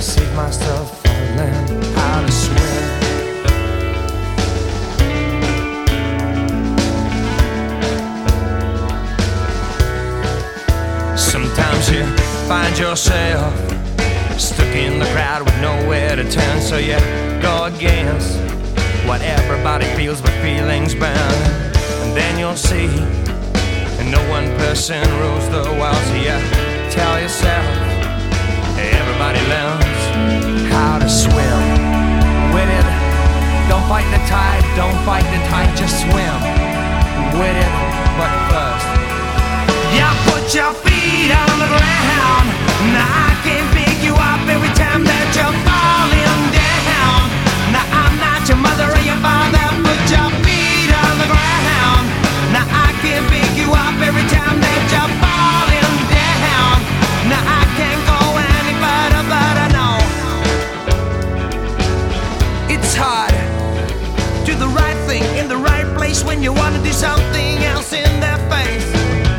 save myself from learning how to swim. Sometimes you find yourself stuck in the crowd with nowhere to turn, so you go against what everybody feels, but feelings burn. And then you'll see, and no one person rules the world, so you tell yourself everybody learns how to swim with it. Don't fight the tide, don't fight the tide, just swim with it. But first, you put your feet on the ground. Now I can pick you up every time that you're falling down. Now I'm not your mother or your father. Put your feet on the ground. Now I can pick you up every time that you're falling down. Now I can't go any further, but I know it's hard. Do the right thing in the right place when you want to do something else in their face.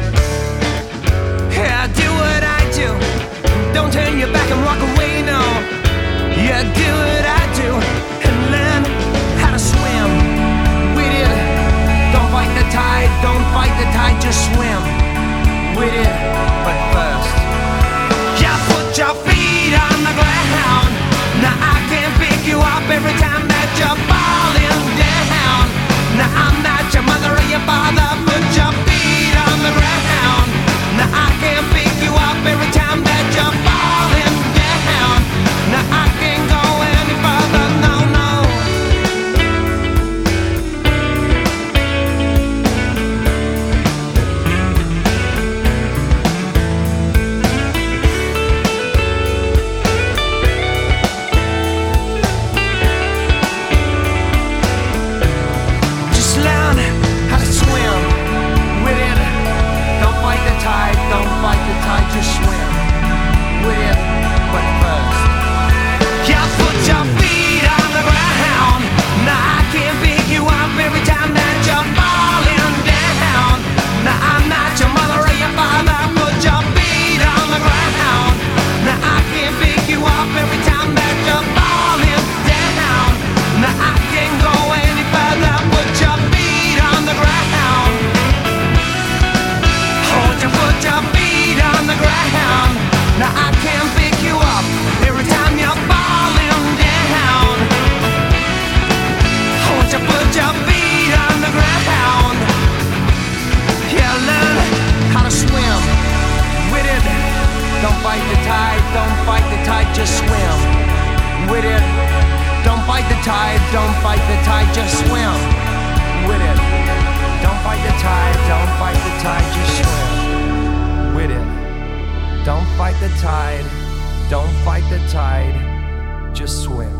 Yeah, do what I do. Don't turn your back and walk away, no. Yeah, do what I do and learn how to swim with it. Don't fight the tide, don't fight the tide, just swim with it. But first, you put your feet on the ground. Now I can pick you up every time that you're falling down. Now I'm not your mother or your father. Put your feet on the ground. Now I can pick you up every time that you're falling down. Now I can't go any further, no, no. Just learn how to swim with it. Don't fight the tide, don't fight the tide, just swim with it. But first, you put your feet on the ground. Now I can pick you up every time that you're falling down. Now I'm not your mother or your father. Put your feet on the ground. Now I can pick you up every time that you're falling down. Now I can't go any further. Put your feet on the ground. Put your feet on the ground. Now I can pick you up every time you're falling down. Put your feet on the ground. Yeah, learn how to swim with it. Don't fight the tide, don't fight the tide, just swim with it. Don't fight the tide, don't fight the tide, just swim with it. Don't fight the tide, don't fight the tide, just swim with it. Don't fight the tide, don't fight the tide, just swim.